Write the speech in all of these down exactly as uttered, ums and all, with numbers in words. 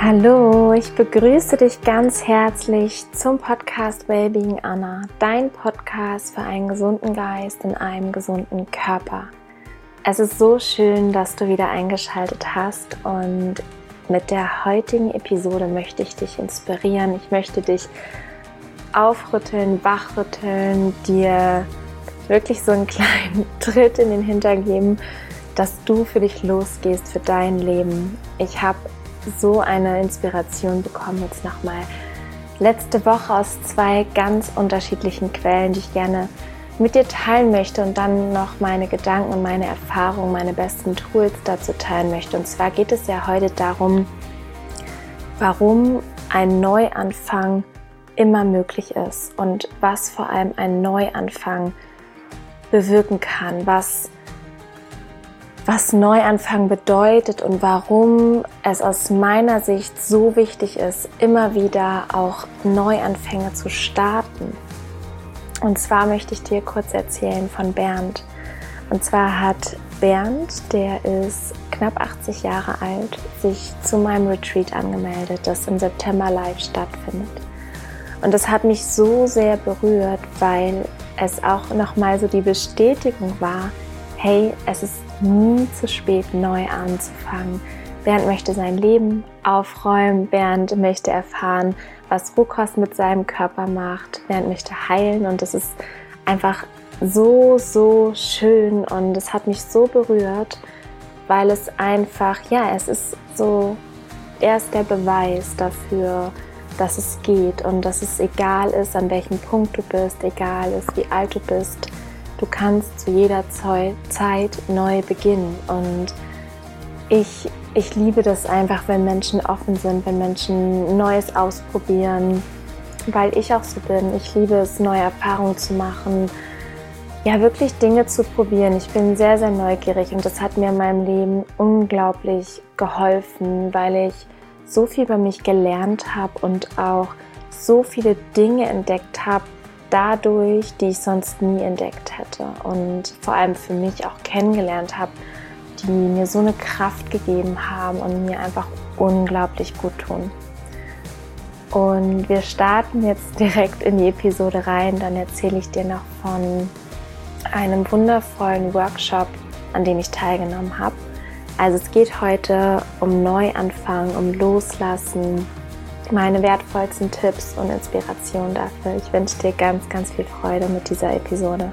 Hallo, ich begrüße dich ganz herzlich zum Podcast Wellbeing Anna, dein Podcast für einen gesunden Geist in einem gesunden Körper. Es ist so schön, dass du wieder eingeschaltet hast und mit der heutigen Episode möchte ich dich inspirieren. Ich möchte dich aufrütteln, wachrütteln, dir wirklich so einen kleinen Tritt in den Hintern geben, dass du für dich losgehst, für dein Leben. Ich habe so eine Inspiration bekommen jetzt nochmal letzte Woche aus zwei ganz unterschiedlichen Quellen, die ich gerne mit dir teilen möchte und dann noch meine Gedanken und meine Erfahrungen, meine besten Tools dazu teilen möchte. Und zwar geht es ja heute darum, warum ein Neuanfang immer möglich ist und was vor allem ein Neuanfang bewirken kann, was was Neuanfang bedeutet und warum es aus meiner Sicht so wichtig ist, immer wieder auch Neuanfänge zu starten. Und zwar möchte ich dir kurz erzählen von Bernd. Und zwar hat Bernd, der ist knapp achtzig Jahre alt, sich zu meinem Retreat angemeldet, das im September live stattfindet. Und das hat mich so sehr berührt, weil es auch nochmal so die Bestätigung war, hey, es ist nie zu spät, neu anzufangen. Bernd möchte sein Leben aufräumen, Bernd möchte erfahren, was Rohkost mit seinem Körper macht, Bernd möchte heilen und das ist einfach so, so schön und es hat mich so berührt, weil es einfach, ja, es ist so, er ist der Beweis dafür, dass es geht und dass es egal ist, an welchem Punkt du bist, egal ist, wie alt du bist, du kannst zu jeder Zeit neu beginnen und ich, ich liebe das einfach, wenn Menschen offen sind, wenn Menschen Neues ausprobieren, weil ich auch so bin. Ich liebe es, neue Erfahrungen zu machen, ja wirklich Dinge zu probieren. Ich bin sehr, sehr neugierig und das hat mir in meinem Leben unglaublich geholfen, weil ich so viel über mich gelernt habe und auch so viele Dinge entdeckt habe, dadurch, die ich sonst nie entdeckt hätte und vor allem für mich auch kennengelernt habe, die mir so eine Kraft gegeben haben und mir einfach unglaublich gut tun. Und wir starten jetzt direkt in die Episode rein, dann erzähle ich dir noch von einem wundervollen Workshop, an dem ich teilgenommen habe. Also es geht heute um Neuanfang, um Loslassen, meine wertvollsten Tipps und Inspirationen dafür. Ich wünsche dir ganz, ganz viel Freude mit dieser Episode.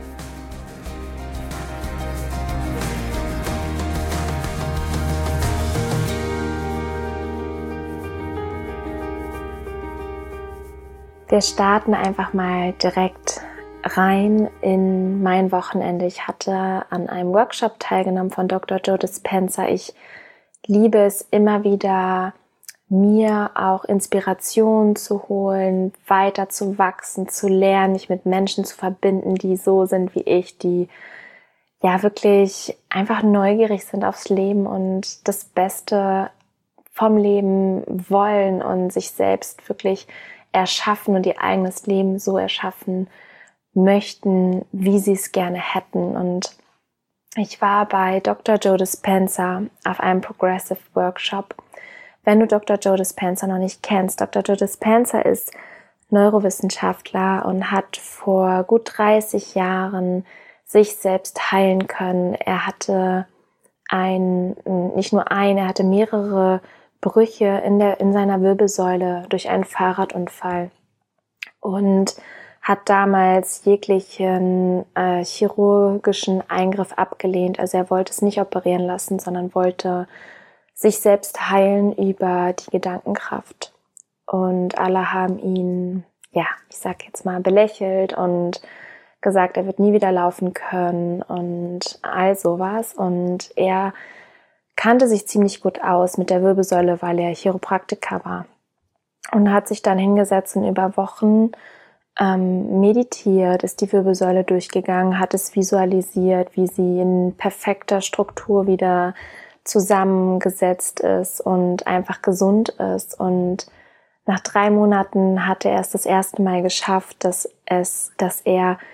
Wir starten einfach mal direkt rein in mein Wochenende. Ich hatte an einem Workshop teilgenommen von Doktor Joe Dispenza. Ich liebe es immer wieder, mir auch Inspiration zu holen, weiter zu wachsen, zu lernen, mich mit Menschen zu verbinden, die so sind wie ich, die ja wirklich einfach neugierig sind aufs Leben und das Beste vom Leben wollen und sich selbst wirklich erschaffen und ihr eigenes Leben so erschaffen möchten, wie sie es gerne hätten. Und ich war bei Doktor Joe Dispenza auf einem Progressive Workshop. Wenn du Doktor Joe Dispenza noch nicht kennst, Doktor Joe Dispenza ist Neurowissenschaftler und hat vor gut dreißig Jahren sich selbst heilen können. Er hatte ein, nicht nur ein, er hatte mehrere Brüche in der, in seiner Wirbelsäule durch einen Fahrradunfall und hat damals jeglichen äh, chirurgischen Eingriff abgelehnt. Also er wollte es nicht operieren lassen, sondern wollte sich selbst heilen über die Gedankenkraft. Und alle haben ihn, ja, ich sag jetzt mal, belächelt und gesagt, er wird nie wieder laufen können und all sowas. Und er kannte sich ziemlich gut aus mit der Wirbelsäule, weil er Chiropraktiker war. Und hat sich dann hingesetzt und über Wochen ähm, meditiert, ist die Wirbelsäule durchgegangen, hat es visualisiert, wie sie in perfekter Struktur wieder zusammengesetzt ist und einfach gesund ist. Und nach drei Monaten hatte er es das erste Mal geschafft, dass es, dass er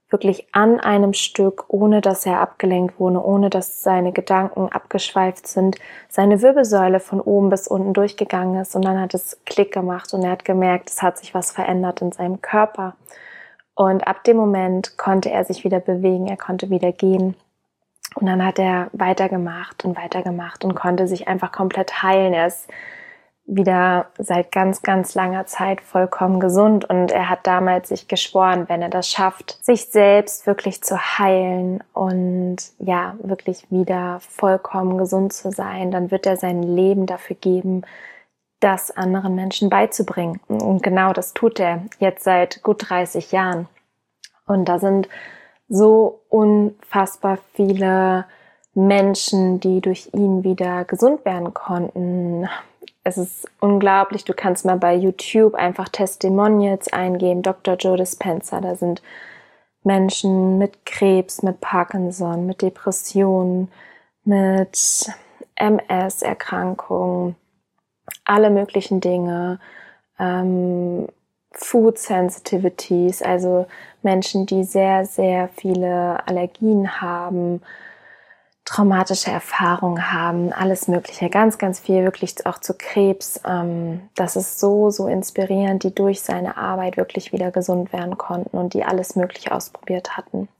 wirklich an einem Stück, ohne dass er abgelenkt wurde, ohne dass seine Gedanken abgeschweift sind, seine Wirbelsäule von oben bis unten durchgegangen ist und dann hat es Klick gemacht und er hat gemerkt, es hat sich was verändert in seinem Körper. Und ab dem Moment konnte er sich wieder bewegen, er konnte wieder gehen. Und dann hat er weitergemacht und weitergemacht und konnte sich einfach komplett heilen. Er ist wieder seit ganz, ganz langer Zeit vollkommen gesund und er hat damals sich geschworen, wenn er das schafft, sich selbst wirklich zu heilen und ja, wirklich wieder vollkommen gesund zu sein, dann wird er sein Leben dafür geben, das anderen Menschen beizubringen. Und genau das tut er jetzt seit gut dreißig Jahren. Und da sind so unfassbar viele Menschen, die durch ihn wieder gesund werden konnten. Es ist unglaublich, du kannst mal bei YouTube einfach Testimonials eingeben, Doktor Joe Dispenza, da sind Menschen mit Krebs, mit Parkinson, mit Depressionen, mit M S-Erkrankungen, alle möglichen Dinge, ähm, Food Sensitivities, also Menschen, die sehr, sehr viele Allergien haben, traumatische Erfahrungen haben, alles Mögliche, ganz, ganz viel, wirklich auch zu Krebs. Das ist so, so inspirierend, die durch seine Arbeit wirklich wieder gesund werden konnten und die alles Mögliche ausprobiert hatten.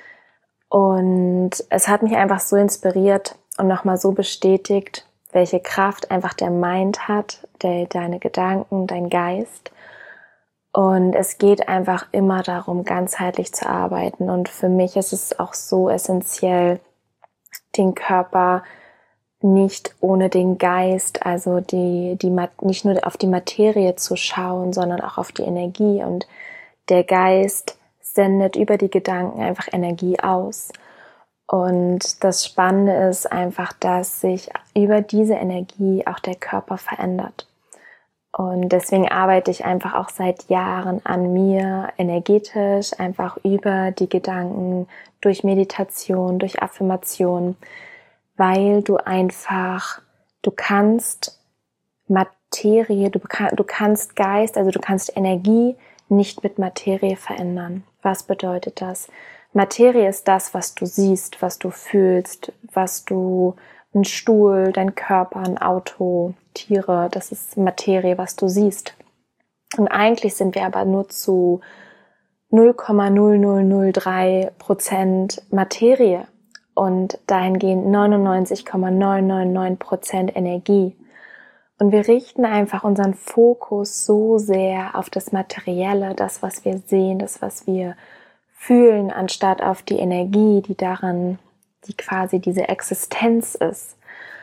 Und es hat mich einfach so inspiriert und nochmal so bestätigt, welche Kraft einfach der Mind hat, der, deine Gedanken, dein Geist. Und es geht einfach immer darum, ganzheitlich zu arbeiten. Und für mich ist es auch so essentiell, den Körper nicht ohne den Geist, also die, die, nicht nur auf die Materie zu schauen, sondern auch auf die Energie. Und der Geist sendet über die Gedanken einfach Energie aus. Und das Spannende ist einfach, dass sich über diese Energie auch der Körper verändert. Und deswegen arbeite ich einfach auch seit Jahren an mir energetisch, einfach über die Gedanken, durch Meditation, durch Affirmation, weil du einfach, du kannst Materie, du, du kannst Geist, also du kannst Energie nicht mit Materie verändern. Was bedeutet das? Materie ist das, was du siehst, was du fühlst, was du, ein Stuhl, dein Körper, ein Auto, Tiere, das ist Materie, was du siehst. Und eigentlich sind wir aber nur zu null Komma null null null drei Prozent Materie und dahingehend neunundneunzig Komma neun neun neun Prozent Energie. Und wir richten einfach unseren Fokus so sehr auf das Materielle, das, was wir sehen, das, was wir fühlen, anstatt auf die Energie, die daran, die quasi diese Existenz ist.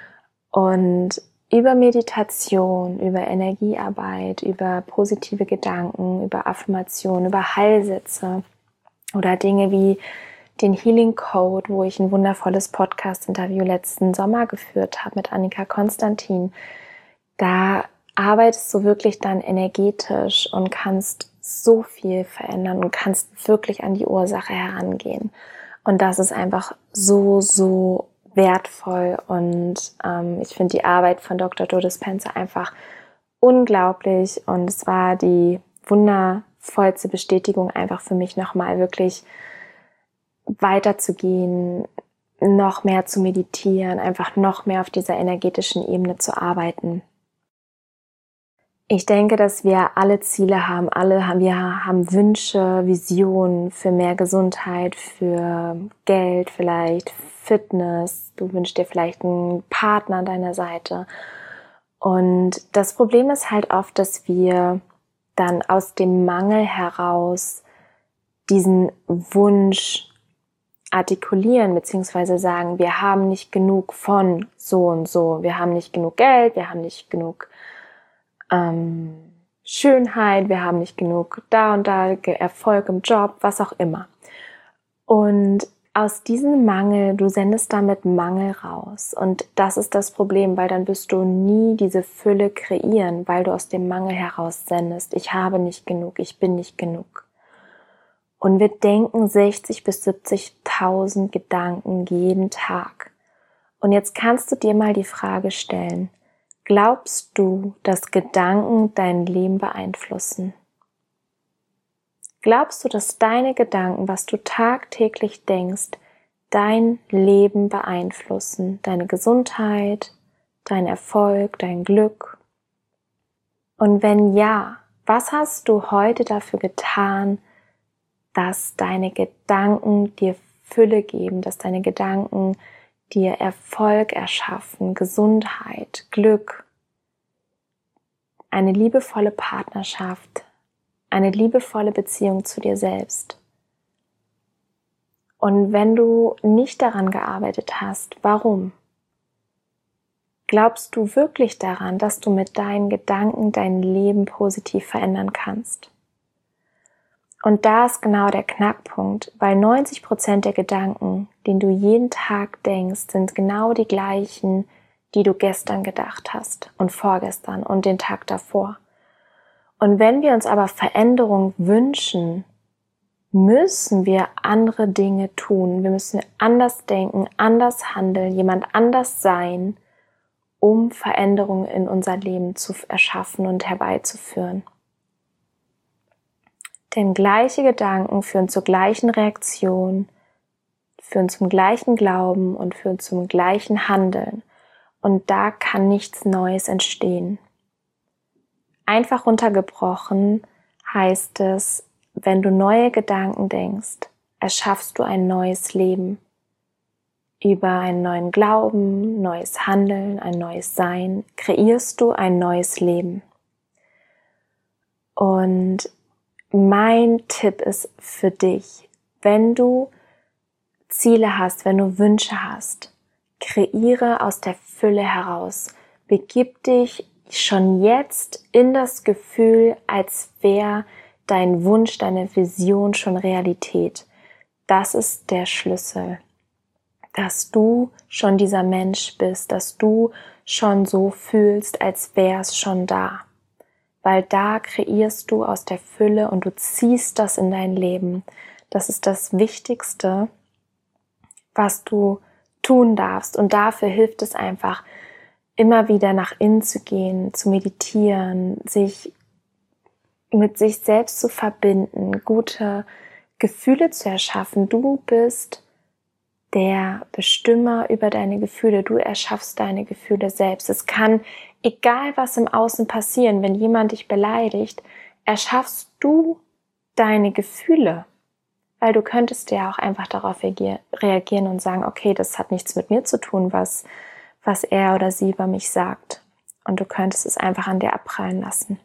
Und über Meditation, über Energiearbeit, über positive Gedanken, über Affirmation, über Heilsätze oder Dinge wie den Healing Code, wo ich ein wundervolles Podcast-Interview letzten Sommer geführt habe mit Annika Konstantin. Da arbeitest du wirklich dann energetisch und kannst so viel verändern und kannst wirklich an die Ursache herangehen. Und das ist einfach so, so wertvoll und ähm, ich finde die Arbeit von Doktor Joe Dispenza einfach unglaublich und es war die wundervollste Bestätigung einfach für mich nochmal wirklich weiterzugehen, noch mehr zu meditieren, einfach noch mehr auf dieser energetischen Ebene zu arbeiten. Ich denke, dass wir alle Ziele haben, alle haben, wir haben Wünsche, Visionen für mehr Gesundheit, für Geld vielleicht, Fitness, du wünschst dir vielleicht einen Partner an deiner Seite. Und das Problem ist halt oft, dass wir dann aus dem Mangel heraus diesen Wunsch artikulieren, beziehungsweise sagen, wir haben nicht genug von so und so, wir haben nicht genug Geld, wir haben nicht genug ähm, Schönheit, wir haben nicht genug da und da Erfolg im Job, was auch immer. Und aus diesem Mangel, du sendest damit Mangel raus und das ist das Problem, weil dann wirst du nie diese Fülle kreieren, weil du aus dem Mangel heraus sendest, ich habe nicht genug, ich bin nicht genug. Und wir denken sechzig bis siebzigtausend Gedanken jeden Tag. Und jetzt kannst du dir mal die Frage stellen, glaubst du, dass Gedanken dein Leben beeinflussen? Glaubst du, dass deine Gedanken, was du tagtäglich denkst, dein Leben beeinflussen, deine Gesundheit, dein Erfolg, dein Glück? Und wenn ja, was hast du heute dafür getan, dass deine Gedanken dir Fülle geben, dass deine Gedanken dir Erfolg erschaffen, Gesundheit, Glück, eine liebevolle Partnerschaft, eine liebevolle Beziehung zu dir selbst? Und wenn du nicht daran gearbeitet hast, warum? Glaubst du wirklich daran, dass du mit deinen Gedanken dein Leben positiv verändern kannst? Und da ist genau der Knackpunkt, weil neunzig Prozent der Gedanken, die du jeden Tag denkst, sind genau die gleichen, die du gestern gedacht hast und vorgestern und den Tag davor. Und wenn wir uns aber Veränderung wünschen, müssen wir andere Dinge tun. Wir müssen anders denken, anders handeln, jemand anders sein, um Veränderungen in unser Leben zu erschaffen und herbeizuführen. Denn gleiche Gedanken führen zur gleichen Reaktion, führen zum gleichen Glauben und führen zum gleichen Handeln. Und da kann nichts Neues entstehen. Einfach runtergebrochen heißt es, wenn du neue Gedanken denkst, erschaffst du ein neues Leben. Über einen neuen Glauben, neues Handeln, ein neues Sein kreierst du ein neues Leben. Und mein Tipp ist für dich, wenn du Ziele hast, wenn du Wünsche hast, kreiere aus der Fülle heraus. Begib dich schon jetzt in das Gefühl, als wäre dein Wunsch, deine Vision schon Realität. Das ist der Schlüssel, dass du schon dieser Mensch bist, dass du schon so fühlst, als wäre es schon da. Weil da kreierst du aus der Fülle und du ziehst das in dein Leben. Das ist das Wichtigste, was du tun darfst. Und dafür hilft es einfach, immer wieder nach innen zu gehen, zu meditieren, sich mit sich selbst zu verbinden, gute Gefühle zu erschaffen. Du bist der Bestimmer über deine Gefühle. Du erschaffst deine Gefühle selbst. Es kann, egal was im Außen passieren, wenn jemand dich beleidigt, erschaffst du deine Gefühle. Weil du könntest ja auch einfach darauf reagieren und sagen, okay, das hat nichts mit mir zu tun, was, was er oder sie über mich sagt. Und du könntest es einfach an dir abprallen lassen.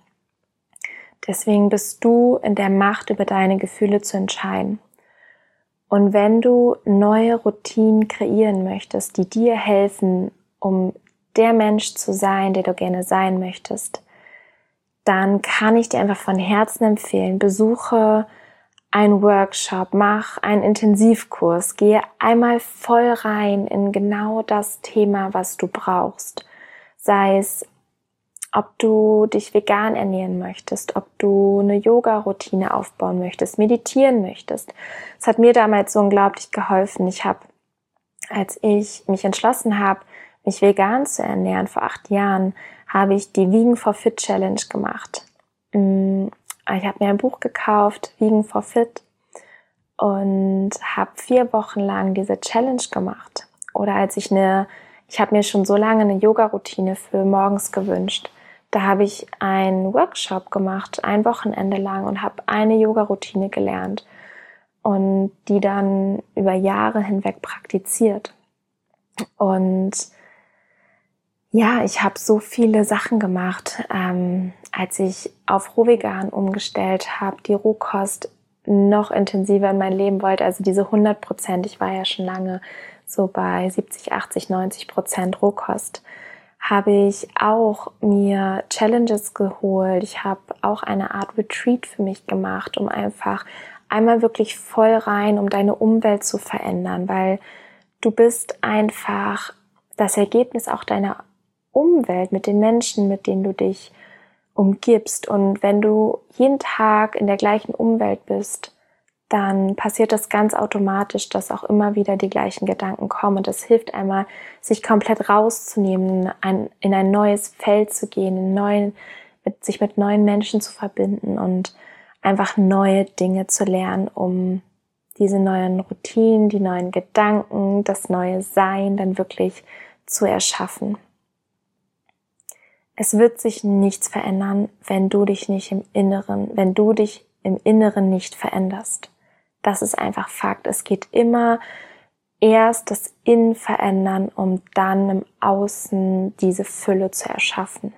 Deswegen bist du in der Macht, über deine Gefühle zu entscheiden. Und wenn du neue Routinen kreieren möchtest, die dir helfen, um der Mensch zu sein, der du gerne sein möchtest, dann kann ich dir einfach von Herzen empfehlen, besuche einen Workshop, mach einen Intensivkurs, gehe einmal voll rein in genau das Thema, was du brauchst. Sei es, ob du dich vegan ernähren möchtest, ob du eine Yoga-Routine aufbauen möchtest, meditieren möchtest. Es hat mir damals so unglaublich geholfen. Ich habe, als ich mich entschlossen habe, mich vegan zu ernähren, vor acht Jahren, habe ich die Vegan for Fit Challenge gemacht. Ich habe mir ein Buch gekauft, Vegan for Fit, und habe vier Wochen lang diese Challenge gemacht. Oder als ich eine, ich habe mir schon so lange eine Yoga-Routine für morgens gewünscht. Da habe ich einen Workshop gemacht, ein Wochenende lang, und habe eine Yoga-Routine gelernt und die dann über Jahre hinweg praktiziert. Und ja, ich habe so viele Sachen gemacht, ähm, als ich auf Rohvegan umgestellt habe, die Rohkost noch intensiver in mein Leben wollte, also diese hundert Prozent, ich war ja schon lange so bei siebzig, achtzig, neunzig Prozent Rohkost, habe ich auch mir Challenges geholt. Ich habe auch eine Art Retreat für mich gemacht, um einfach einmal wirklich voll rein, um deine Umwelt zu verändern, weil du bist einfach das Ergebnis auch deiner Umwelt, mit den Menschen, mit denen du dich umgibst. Und wenn du jeden Tag in der gleichen Umwelt bist, dann passiert das ganz automatisch, dass auch immer wieder die gleichen Gedanken kommen. Und das hilft einmal, sich komplett rauszunehmen, ein, in ein neues Feld zu gehen, in neuen, mit, sich mit neuen Menschen zu verbinden und einfach neue Dinge zu lernen, um diese neuen Routinen, die neuen Gedanken, das neue Sein dann wirklich zu erschaffen. Es wird sich nichts verändern, wenn du dich nicht im Inneren, wenn du dich im Inneren nicht veränderst. Das ist einfach Fakt. Es geht immer erst das Innen verändern, um dann im Außen diese Fülle zu erschaffen.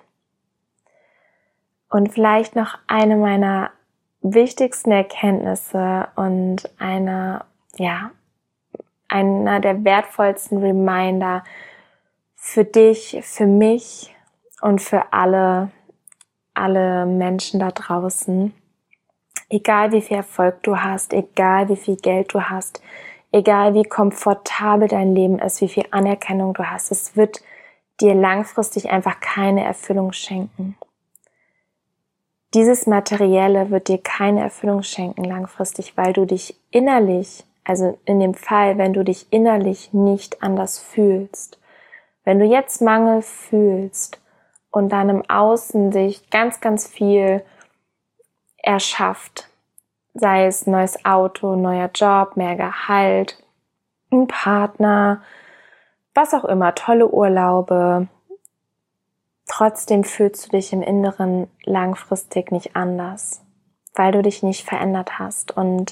Und vielleicht noch eine meiner wichtigsten Erkenntnisse und eine, ja, einer der wertvollsten Reminder für dich, für mich und für alle, alle Menschen da draußen. Egal wie viel Erfolg du hast, egal wie viel Geld du hast, egal wie komfortabel dein Leben ist, wie viel Anerkennung du hast, es wird dir langfristig einfach keine Erfüllung schenken. Dieses Materielle wird dir keine Erfüllung schenken langfristig, weil du dich innerlich, also in dem Fall, wenn du dich innerlich nicht anders fühlst, wenn du jetzt Mangel fühlst und dann im Außen sich ganz, ganz viel erschafft, sei es neues Auto, neuer Job, mehr Gehalt, ein Partner, was auch immer, tolle Urlaube. Trotzdem fühlst du dich im Inneren langfristig nicht anders, weil du dich nicht verändert hast und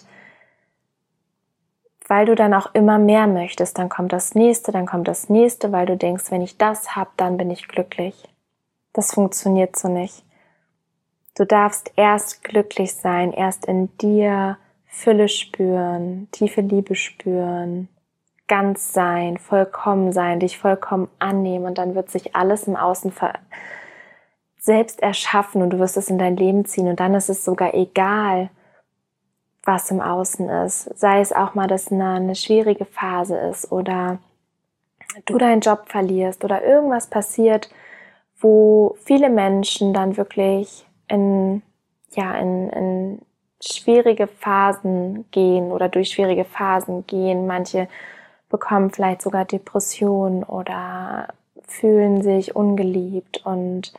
weil du dann auch immer mehr möchtest. Dann kommt das nächste, dann kommt das nächste, weil du denkst, wenn ich das habe, dann bin ich glücklich. Das funktioniert so nicht. Du darfst erst glücklich sein, erst in dir Fülle spüren, tiefe Liebe spüren, ganz sein, vollkommen sein, dich vollkommen annehmen und dann wird sich alles im Außen ver- selbst erschaffen und du wirst es in dein Leben ziehen und dann ist es sogar egal, was im Außen ist. Sei es auch mal, dass eine, eine schwierige Phase ist oder du deinen Job verlierst oder irgendwas passiert, wo viele Menschen dann wirklich in, ja, in, in schwierige Phasen gehen oder durch schwierige Phasen gehen. Manche bekommen vielleicht sogar Depressionen oder fühlen sich ungeliebt und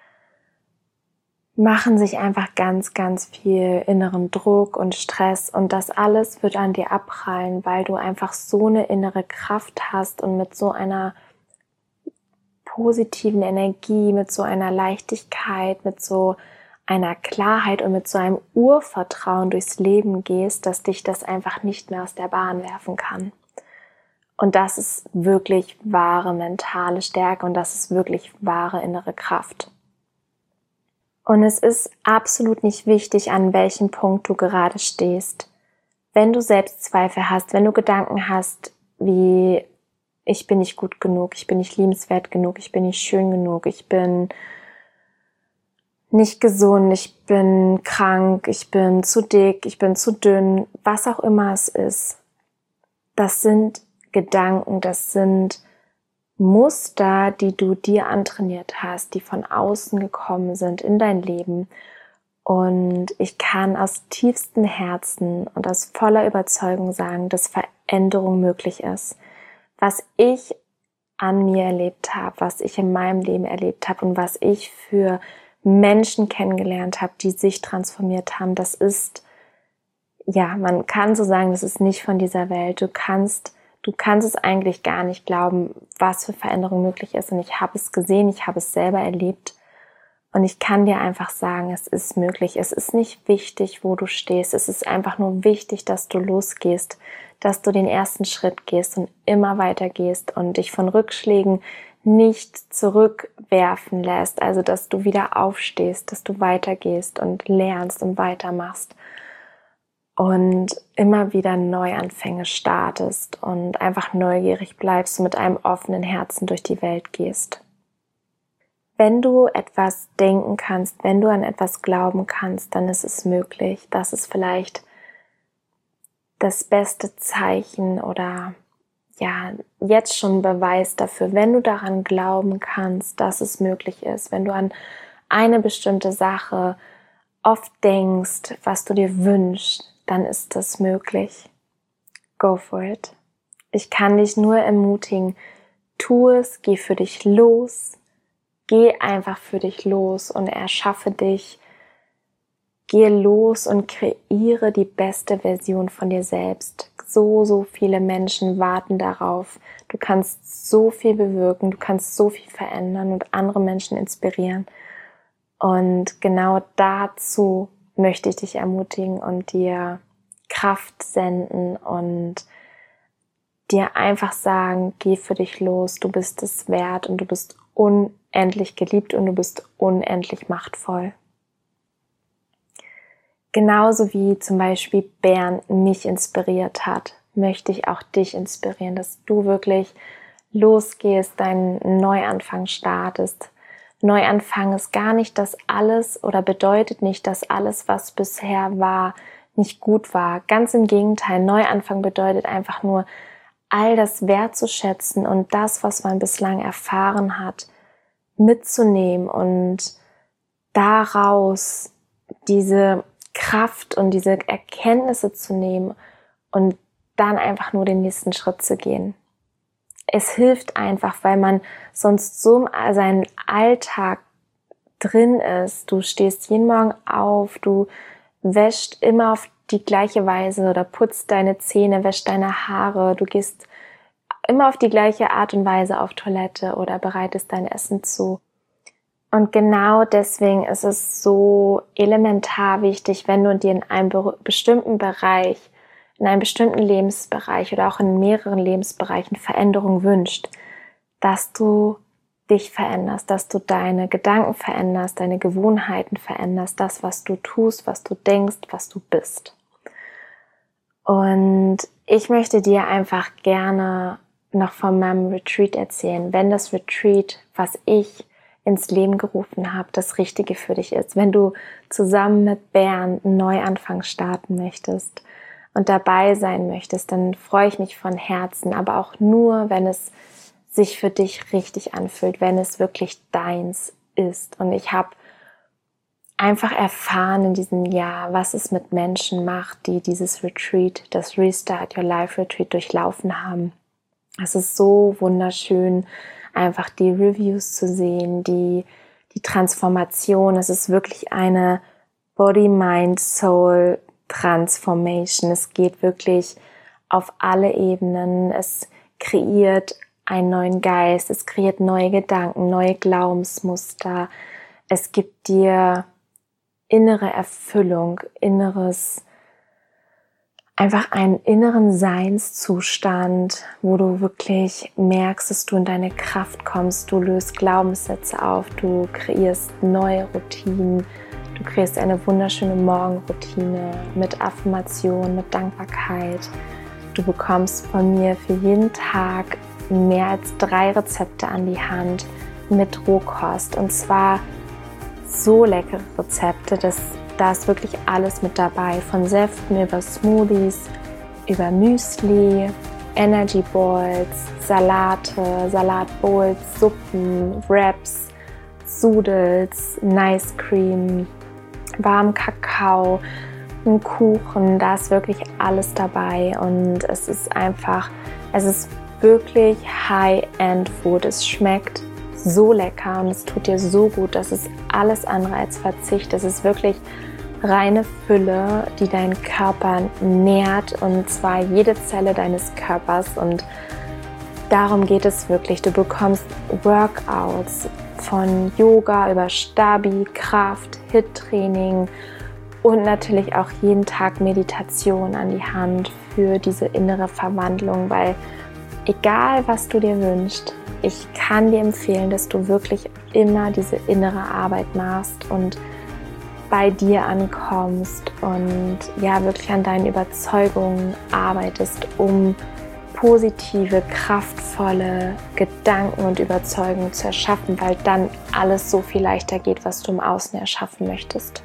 machen sich einfach ganz, ganz viel inneren Druck und Stress und das alles wird an dir abprallen, weil du einfach so eine innere Kraft hast und mit so einer positiven Energie, mit so einer Leichtigkeit, mit so einer Klarheit und mit so einem Urvertrauen durchs Leben gehst, dass dich das einfach nicht mehr aus der Bahn werfen kann. Und das ist wirklich wahre mentale Stärke und das ist wirklich wahre innere Kraft. Und es ist absolut nicht wichtig, an welchem Punkt du gerade stehst. Wenn du Selbstzweifel hast, wenn du Gedanken hast, wie ich bin nicht gut genug, ich bin nicht liebenswert genug, ich bin nicht schön genug, ich bin nicht gesund, ich bin krank, ich bin zu dick, ich bin zu dünn, was auch immer es ist. Das sind Gedanken, das sind Muster, die du dir antrainiert hast, die von außen gekommen sind in dein Leben. Und ich kann aus tiefstem Herzen und aus voller Überzeugung sagen, dass Veränderung möglich ist. Was ich an mir erlebt habe, was ich in meinem Leben erlebt habe und was ich für Menschen kennengelernt habe, die sich transformiert haben, das ist, ja, man kann so sagen, das ist nicht von dieser Welt. Du kannst, du kannst es eigentlich gar nicht glauben, was für Veränderung möglich ist. Und ich habe es gesehen, ich habe es selber erlebt. Und ich kann dir einfach sagen, es ist möglich. Es ist nicht wichtig, wo du stehst. Es ist einfach nur wichtig, dass du losgehst, dass du den ersten Schritt gehst und immer weiter gehst und dich von Rückschlägen nicht zurückwerfen lässt. Also, dass du wieder aufstehst, dass du weitergehst und lernst und weitermachst und immer wieder Neuanfänge startest und einfach neugierig bleibst und mit einem offenen Herzen durch die Welt gehst. Wenn du etwas denken kannst, wenn du an etwas glauben kannst, dann ist es möglich. Das ist vielleicht das beste Zeichen oder ja, jetzt schon Beweis dafür, wenn du daran glauben kannst, dass es möglich ist, wenn du an eine bestimmte Sache oft denkst, was du dir wünschst, dann ist das möglich. Go for it. Ich kann dich nur ermutigen, tu es, geh für dich los, geh einfach für dich los und erschaffe dich Gehe los und kreiere die beste Version von dir selbst. So, so viele Menschen warten darauf. Du kannst so viel bewirken, du kannst so viel verändern und andere Menschen inspirieren. Und genau dazu möchte ich dich ermutigen und dir Kraft senden und dir einfach sagen, geh für dich los, du bist es wert und du bist unendlich geliebt und du bist unendlich machtvoll. Genauso wie zum Beispiel Bernd mich inspiriert hat, möchte ich auch dich inspirieren, dass du wirklich losgehst, deinen Neuanfang startest. Neuanfang ist gar nicht das alles oder bedeutet nicht, dass alles, was bisher war, nicht gut war. Ganz im Gegenteil, Neuanfang bedeutet einfach nur, all das wertzuschätzen und das, was man bislang erfahren hat, mitzunehmen und daraus diese Kraft und diese Erkenntnisse zu nehmen und dann einfach nur den nächsten Schritt zu gehen. Es hilft einfach, weil man sonst so in seinem Alltag drin ist. Du stehst jeden Morgen auf, du wäschst immer auf die gleiche Weise oder putzt deine Zähne, wäschst deine Haare, du gehst immer auf die gleiche Art und Weise auf Toilette oder bereitest dein Essen zu. Und genau deswegen ist es so elementar wichtig, wenn du dir in einem bestimmten Bereich, in einem bestimmten Lebensbereich oder auch in mehreren Lebensbereichen Veränderung wünschst, dass du dich veränderst, dass du deine Gedanken veränderst, deine Gewohnheiten veränderst, das, was du tust, was du denkst, was du bist. Und ich möchte dir einfach gerne noch von meinem Retreat erzählen, wenn das Retreat, was ich ins Leben gerufen habe, das Richtige für dich ist. Wenn du zusammen mit Bernd einen Neuanfang starten möchtest und dabei sein möchtest, dann freue ich mich von Herzen, aber auch nur, wenn es sich für dich richtig anfühlt, wenn es wirklich deins ist. Und ich habe einfach erfahren in diesem Jahr, was es mit Menschen macht, die dieses Retreat, das Restart Your Life Retreat durchlaufen haben. Es ist so wunderschön, einfach die Reviews zu sehen, die, die Transformation. Es ist wirklich eine Body-Mind-Soul-Transformation. Es geht wirklich auf alle Ebenen. Es kreiert einen neuen Geist, es kreiert neue Gedanken, neue Glaubensmuster. Es gibt dir innere Erfüllung, inneres, einfach einen inneren Seinszustand, wo du wirklich merkst, dass du in deine Kraft kommst. Du löst Glaubenssätze auf, du kreierst neue Routinen, du kreierst eine wunderschöne Morgenroutine mit Affirmation, mit Dankbarkeit. Du bekommst von mir für jeden Tag mehr als drei Rezepte an die Hand mit Rohkost. Und zwar so leckere Rezepte, dass da ist wirklich alles mit dabei. Von Säften über Smoothies, über Müsli, Energy Balls, Salate, Salatbowls, Suppen, Wraps, Sudels, Nice Cream, warmen Kakao, ein Kuchen. Da ist wirklich alles dabei und es ist einfach, es ist wirklich High-End-Food. Es schmeckt so lecker und es tut dir so gut, dass es alles andere als Verzicht. Es ist wirklich reine Fülle, die deinen Körper nährt und zwar jede Zelle deines Körpers und darum geht es wirklich. Du bekommst Workouts von Yoga über Stabi, Kraft, Hit-Training und natürlich auch jeden Tag Meditation an die Hand für diese innere Verwandlung, weil egal, was du dir wünschst, ich kann dir empfehlen, dass du wirklich immer diese innere Arbeit machst und bei dir ankommst und ja, wirklich an deinen Überzeugungen arbeitest, um positive, kraftvolle Gedanken und Überzeugungen zu erschaffen, weil dann alles so viel leichter geht, was du im Außen erschaffen möchtest.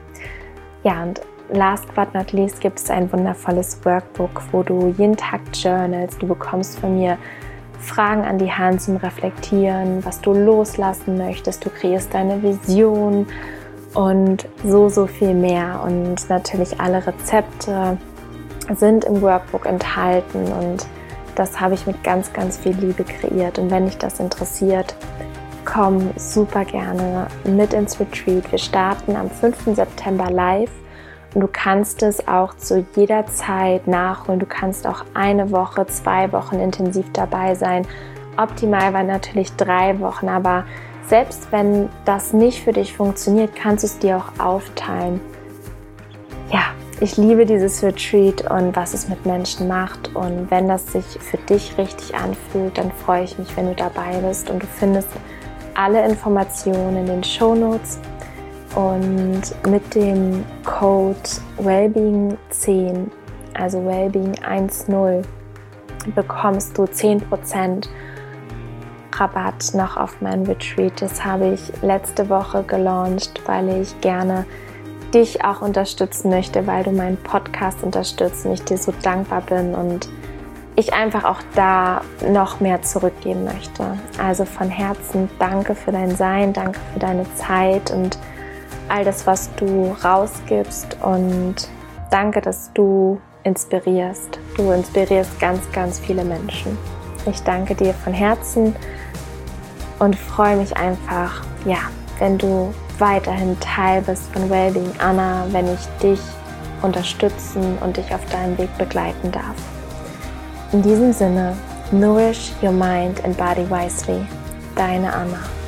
Ja, und last but not least gibt es ein wundervolles Workbook, wo du jeden Tag journalst. Du bekommst von mir Fragen an die Hand zum Reflektieren, was du loslassen möchtest. Du kreierst deine Vision und so, so viel mehr. Und natürlich alle Rezepte sind im Workbook enthalten und das habe ich mit ganz, ganz viel Liebe kreiert. Und wenn dich das interessiert, komm super gerne mit ins Retreat. Wir starten am fünften September live und du kannst es auch zu jeder Zeit nachholen. Du kannst auch eine Woche, zwei Wochen intensiv dabei sein. Optimal war natürlich drei Wochen, aber selbst wenn das nicht für dich funktioniert, kannst du es dir auch aufteilen. Ja, ich liebe dieses Retreat und was es mit Menschen macht, und wenn das sich für dich richtig anfühlt, dann freue ich mich, wenn du dabei bist, und du findest alle Informationen in den Shownotes, und mit dem Code Wellbeing zehn, also Wellbeing zehn, bekommst du zehn Prozent Rabatt noch auf mein Retreat. Das habe ich letzte Woche gelauncht, weil ich gerne dich auch unterstützen möchte, weil du meinen Podcast unterstützt und ich dir so dankbar bin und ich einfach auch da noch mehr zurückgeben möchte. Also von Herzen danke für dein Sein, danke für deine Zeit und all das, was du rausgibst, und danke, dass du inspirierst. Du inspirierst ganz, ganz viele Menschen. Ich danke dir von Herzen und freue mich einfach, ja, wenn du weiterhin Teil bist von Wellbeing Anna, wenn ich dich unterstützen und dich auf deinem Weg begleiten darf. In diesem Sinne, nourish your mind and body wisely. Deine Anna.